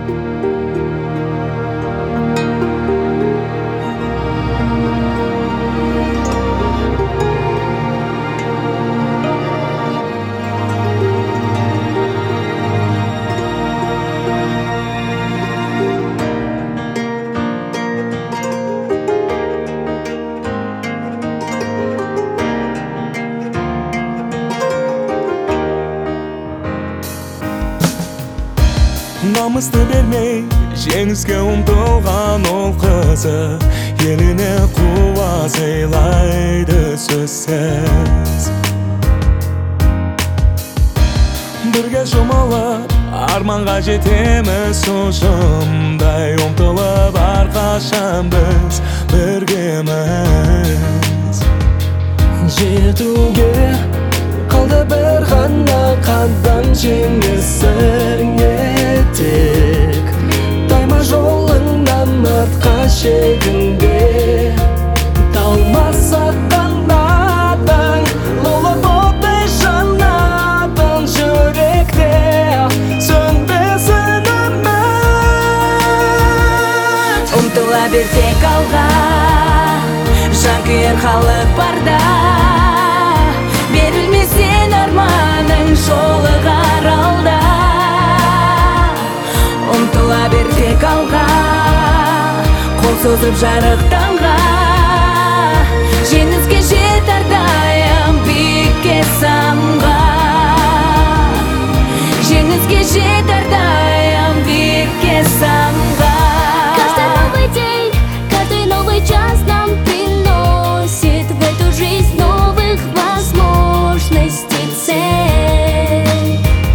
Намысты бермей жеңіске ұмтылған ол қызы еліне қуа сыйлайды сөзсіз. Бірге жұмылып арманға жетеміз ұшымдай, ұмтылып әрқашан біз біргеміз. Жетуге қалды бір ғана қадам, жеңісіңе тек тайма жолыңнан артқа шегінбе. Талмасақ қанатың лаулап оттай жанатын жүректе, сөнбесін үміт. Ұмтыла бер тек алға, жанкүйер халық барда, берілмесін арманың жолы қаралда. Ұмтыла бер тек алға, қол созып жарық таңға, жеңіске жетер дайым биікке самға. Жеңіске жетер дайым биікке самға. Каждый новый день, каждый новый час нам приносит в эту жизнь новых возможностей цель.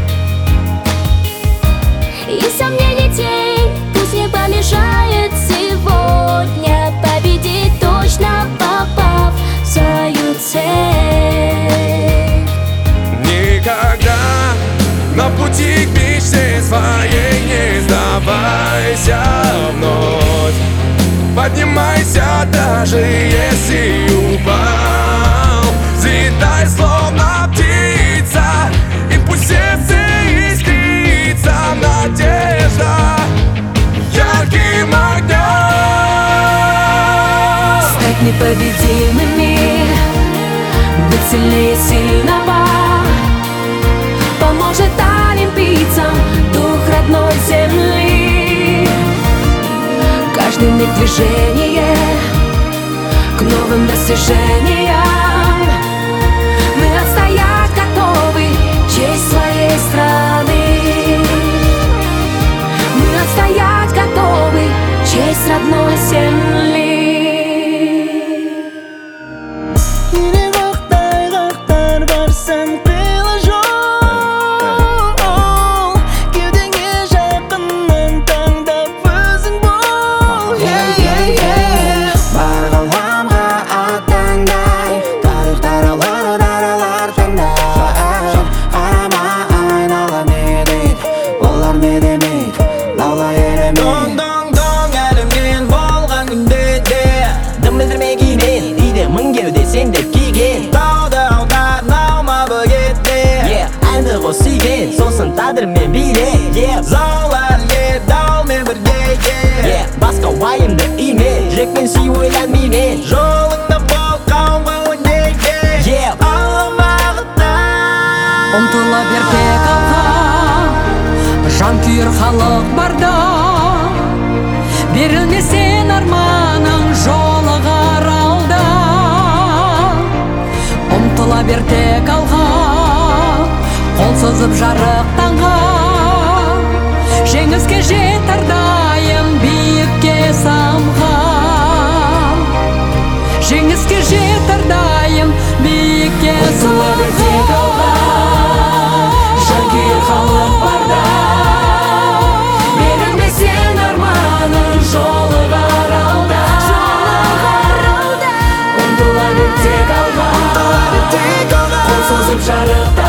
И сомнений тень пусть не помешает сегодня победить, точно попав в свою цель. Никогда на пути к мечте своей не сдавайся вновь. Поднимайся, даже если упал, взлетай словно птица, и пусть сердце искрится надежда ярким огнем. Стать непобедимыми, быть сильнее сильного, поможет олимпийцам дух родной земли. Каждый миг движения к новым достижениям, мы отстоять готовы честь своей страны. Мы отстоять готовы честь родной земли. Сосын тағдырмен биле, зауалар даумен бірге, басқа уайымды име, жүрекпен сүй ойлан мейлен, жолыңда бол қауымға өнеге, аламағыта. Ұмтыла бер тек алға, жанкүйер халық барда, берілмесін арманың жолы қаралда. Ұмтыла бер тек алға, қол созып жарық таңға, жеңіске жетер дайым биікке самға. Жеңіске жетер дайым биікке самға. Жанкүйер халық барда, берілмесін арманың жолы қаралда. ұмтыла бер тек алға, қол созып жарық